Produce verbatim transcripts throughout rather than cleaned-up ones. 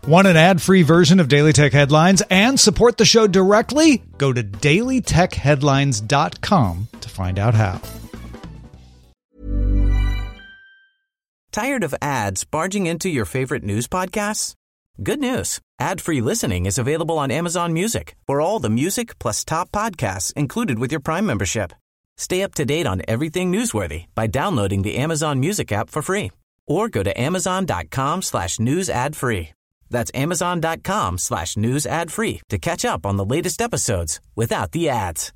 Want an ad-free version of Daily Tech Headlines and support the show directly? Go to daily tech headlines dot com to find out how. Tired of ads barging into your favorite news podcasts? Good news. Ad-free listening is available on Amazon Music for all the music plus top podcasts included with your Prime membership. Stay up to date on everything newsworthy by downloading the Amazon Music app for free or go to amazon.com slash news ad free. That's amazon.com slash news ad free to catch up on the latest episodes without the ads.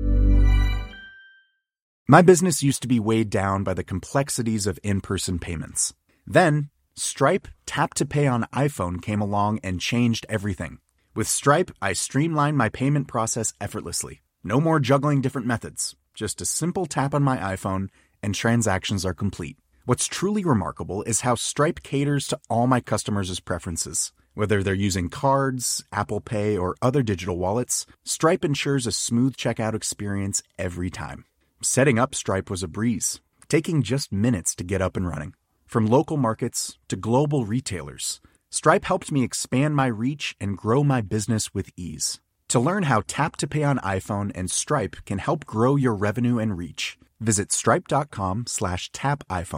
My business used to be weighed down by the complexities of in-person payments. Then, Stripe Tap to Pay on iPhone came along and changed everything. With Stripe, I streamlined my payment process effortlessly. No more juggling different methods. Just a simple tap on my iPhone and transactions are complete. What's truly remarkable is how Stripe caters to all my customers' preferences. Whether they're using cards, Apple Pay, or other digital wallets, Stripe ensures a smooth checkout experience every time. Setting up Stripe was a breeze, taking just minutes to get up and running. From local markets to global retailers, Stripe helped me expand my reach and grow my business with ease. To learn how Tap to Pay on iPhone and Stripe can help grow your revenue and reach, visit stripe.com slash tap iPhone.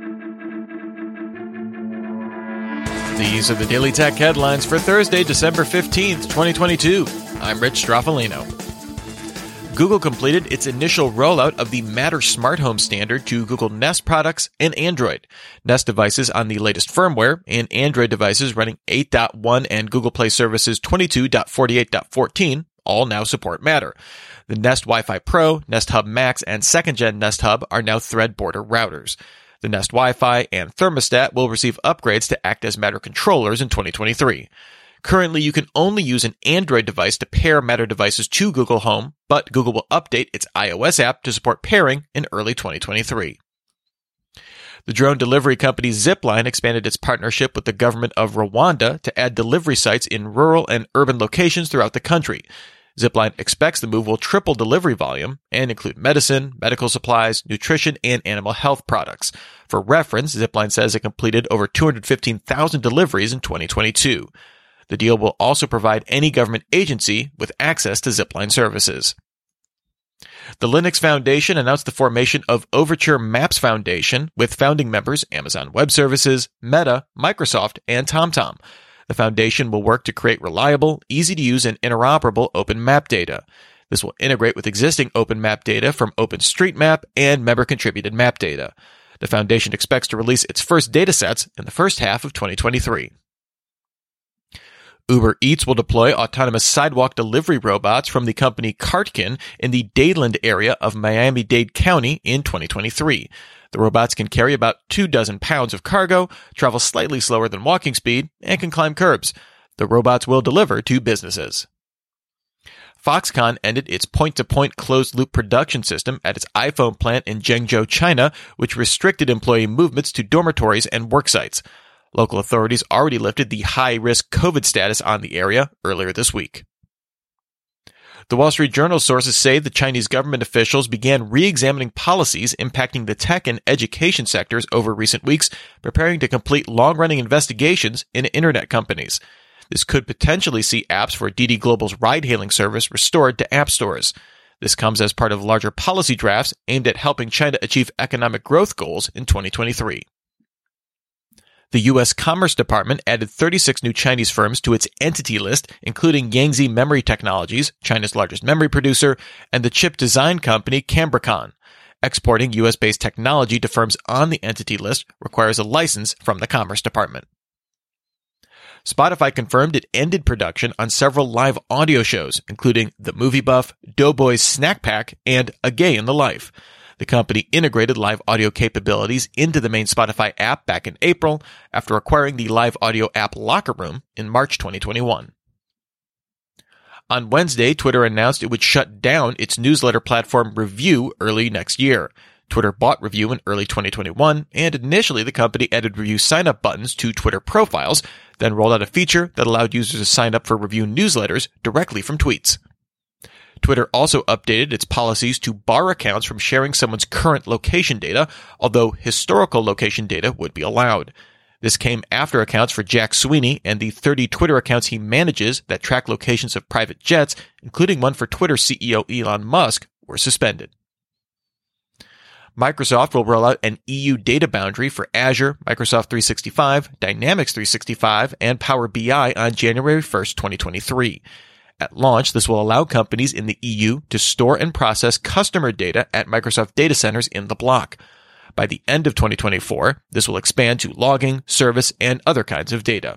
These are the Daily Tech headlines for Thursday, December fifteenth, twenty twenty-two. I'm Rich Stroffolino. Google completed its initial rollout of the Matter smart home standard to Google Nest products and Android. Nest devices on the latest firmware and Android devices running eight point one and Google Play services twenty-two point forty-eight point fourteen all now support Matter. The Nest Wi-Fi Pro, Nest Hub Max, and second gen Nest Hub are now Thread border routers. The Nest Wi-Fi and thermostat will receive upgrades to act as Matter controllers in twenty twenty-three. Currently, you can only use an Android device to pair Matter devices to Google Home, but Google will update its iOS app to support pairing in early twenty twenty-three. The drone delivery company Zipline expanded its partnership with the government of Rwanda to add delivery sites in rural and urban locations throughout the country. Zipline expects the move will triple delivery volume and include medicine, medical supplies, nutrition, and animal health products. For reference, Zipline says it completed over two hundred fifteen thousand deliveries in twenty twenty-two. The deal will also provide any government agency with access to Zipline services. The Linux Foundation announced the formation of Overture Maps Foundation with founding members Amazon Web Services, Meta, Microsoft, and TomTom. The foundation will work to create reliable, easy-to-use, and interoperable open map data. This will integrate with existing open map data from OpenStreetMap and member-contributed map data. The foundation expects to release its first datasets in the first half of twenty twenty-three. Uber Eats will deploy autonomous sidewalk delivery robots from the company Cartkin in the Dadeland area of Miami-Dade County in twenty twenty-three. The robots can carry about two dozen pounds of cargo, travel slightly slower than walking speed, and can climb curbs. The robots will deliver to businesses. Foxconn ended its point-to-point closed-loop production system at its iPhone plant in Zhengzhou, China, which restricted employee movements to dormitories and work sites. Local authorities already lifted the high-risk COVID status on the area earlier this week. The Wall Street Journal sources say the Chinese government officials began re-examining policies impacting the tech and education sectors over recent weeks, preparing to complete long-running investigations into internet companies. This could potentially see apps for Didi Global's ride-hailing service restored to app stores. This comes as part of larger policy drafts aimed at helping China achieve economic growth goals in twenty twenty-three. The U S Commerce Department added thirty-six new Chinese firms to its entity list, including Yangtze Memory Technologies, China's largest memory producer, and the chip design company Cambricon. Exporting U S-based technology to firms on the entity list requires a license from the Commerce Department. Spotify confirmed it ended production on several live audio shows, including The Movie Buff, Doughboys Snack Pack, and A Gay in the Life. The company integrated live audio capabilities into the main Spotify app back in April after acquiring the live audio app Locker Room in March twenty twenty-one. On Wednesday, Twitter announced it would shut down its newsletter platform Review early next year. Twitter bought Review in early twenty twenty-one, and initially the company added Review sign-up buttons to Twitter profiles, then rolled out a feature that allowed users to sign up for Review newsletters directly from tweets. Twitter also updated its policies to bar accounts from sharing someone's current location data, although historical location data would be allowed. This came after accounts for Jack Sweeney and the thirty Twitter accounts he manages that track locations of private jets, including one for Twitter C E O Elon Musk, were suspended. Microsoft will roll out an E U data boundary for Azure, Microsoft three sixty-five, Dynamics three sixty-five, and Power B I on January first, twenty twenty-three. At launch, this will allow companies in the E U to store and process customer data at Microsoft data centers in the bloc. By the end of twenty twenty-four, this will expand to logging, service, and other kinds of data.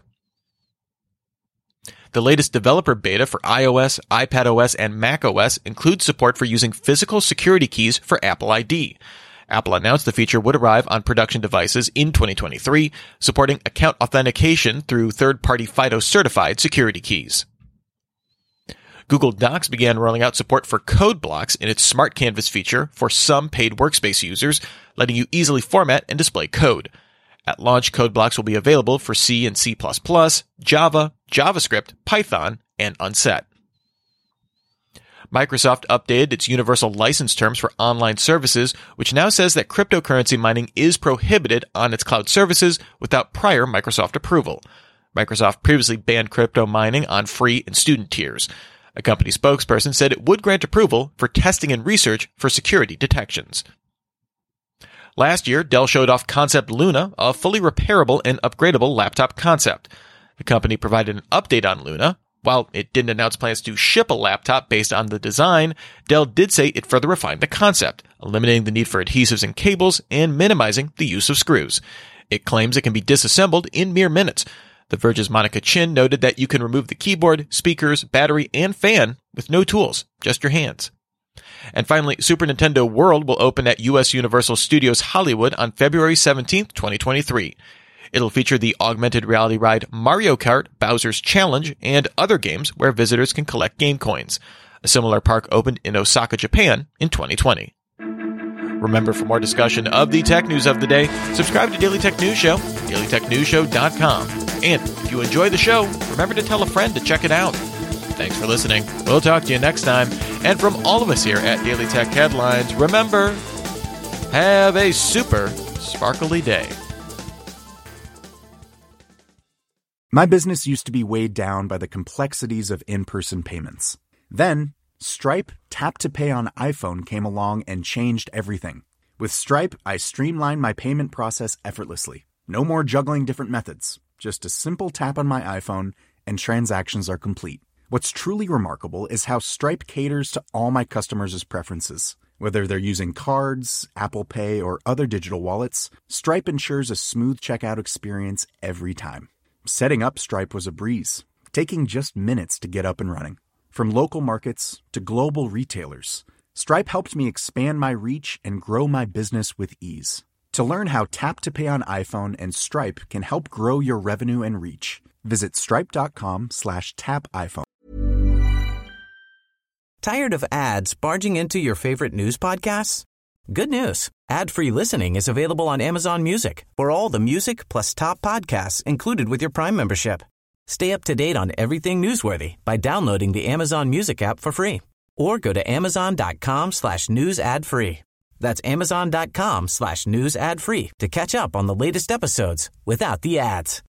The latest developer beta for iOS, iPadOS, and macOS includes support for using physical security keys for Apple I D. Apple announced the feature would arrive on production devices in twenty twenty-three, supporting account authentication through third-party FIDO-certified security keys. Google Docs began rolling out support for code blocks in its Smart Canvas feature for some paid workspace users, letting you easily format and display code. At launch, code blocks will be available for C and C plus plus, Java, JavaScript, Python, and Unset. Microsoft updated its universal license terms for online services, which now says that cryptocurrency mining is prohibited on its cloud services without prior Microsoft approval. Microsoft previously banned crypto mining on free and student tiers. A company spokesperson said it would grant approval for testing and research for security detections. Last year, Dell showed off Concept Luna, a fully repairable and upgradable laptop concept. The company provided an update on Luna. While it didn't announce plans to ship a laptop based on the design, Dell did say it further refined the concept, eliminating the need for adhesives and cables and minimizing the use of screws. It claims it can be disassembled in mere minutes. The Verge's Monica Chin noted that you can remove the keyboard, speakers, battery, and fan with no tools, just your hands. And finally, Super Nintendo World will open at U S Universal Studios Hollywood on February seventeenth, twenty twenty-three. It'll feature the augmented reality ride Mario Kart Bowser's Challenge and other games where visitors can collect game coins. A similar park opened in Osaka, Japan in twenty twenty. Remember, for more discussion of the tech news of the day, subscribe to Daily Tech News Show, daily tech news show dot com. And if you enjoy the show, remember to tell a friend to check it out. Thanks for listening. We'll talk to you next time. And from all of us here at Daily Tech Headlines, remember, have a super sparkly day. My business used to be weighed down by the complexities of in-person payments. Then, Stripe Tap to Pay on iPhone came along and changed everything. With Stripe, I streamlined my payment process effortlessly. No more juggling different methods. Just a simple tap on my iPhone and transactions are complete. What's truly remarkable is how Stripe caters to all my customers' preferences. Whether they're using cards, Apple Pay, or other digital wallets, Stripe ensures a smooth checkout experience every time. Setting up Stripe was a breeze, taking just minutes to get up and running. From local markets to global retailers, Stripe helped me expand my reach and grow my business with ease. To learn how Tap to Pay on iPhone and Stripe can help grow your revenue and reach, visit stripe.com slash tap iPhone. Tired of ads barging into your favorite news podcasts? Good news. Ad-free listening is available on Amazon Music for all the music plus top podcasts included with your Prime membership. Stay up to date on everything newsworthy by downloading the Amazon Music app for free or go to amazon.com slash news ad free. That's amazon.com slash news ad free to catch up on the latest episodes without the ads.